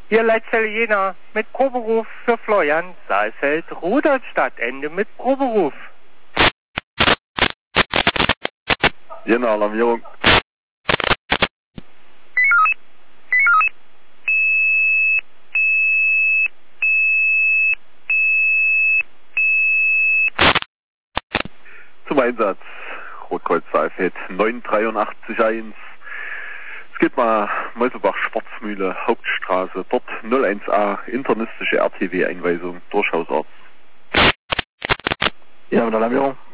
Hier Leitstelle Jena mit Proberuf für Florian Saalfeld, Rudolstadt, Ende mit Proberuf. Jena, Alarmierung. Zum Einsatz, Rotkreuz Saalfeld 9881. Es geht mal Meuselbach-Schwarzmühle, Hauptstraße, dort 01a, internistische RTW-Einweisung durch Hausarzt. Ja, mit Alarmierung.